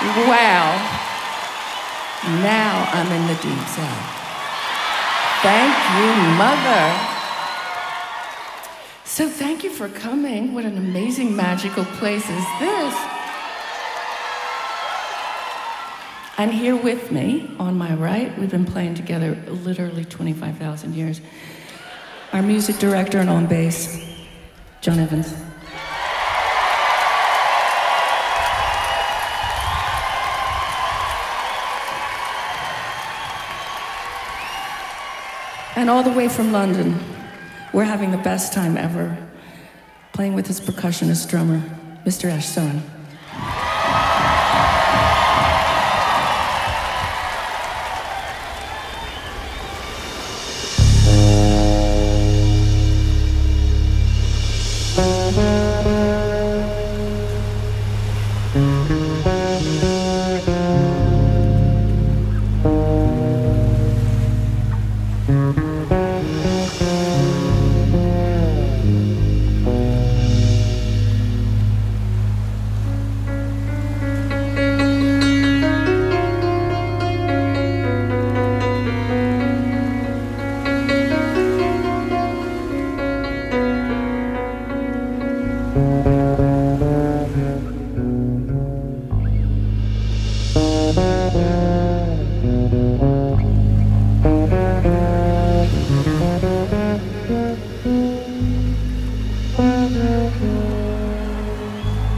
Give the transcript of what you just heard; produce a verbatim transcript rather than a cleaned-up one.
Wow. Now I'm in the deep south. Thank you, Mother. So thank you for coming. What an amazing, magical place is this? And here with me, on my right, we've been playing together literally twenty-five thousand years. Our music director and on bass, John Evans. And all the way from London, we're having the best time ever playing with his percussionist drummer, Mister Ash Son.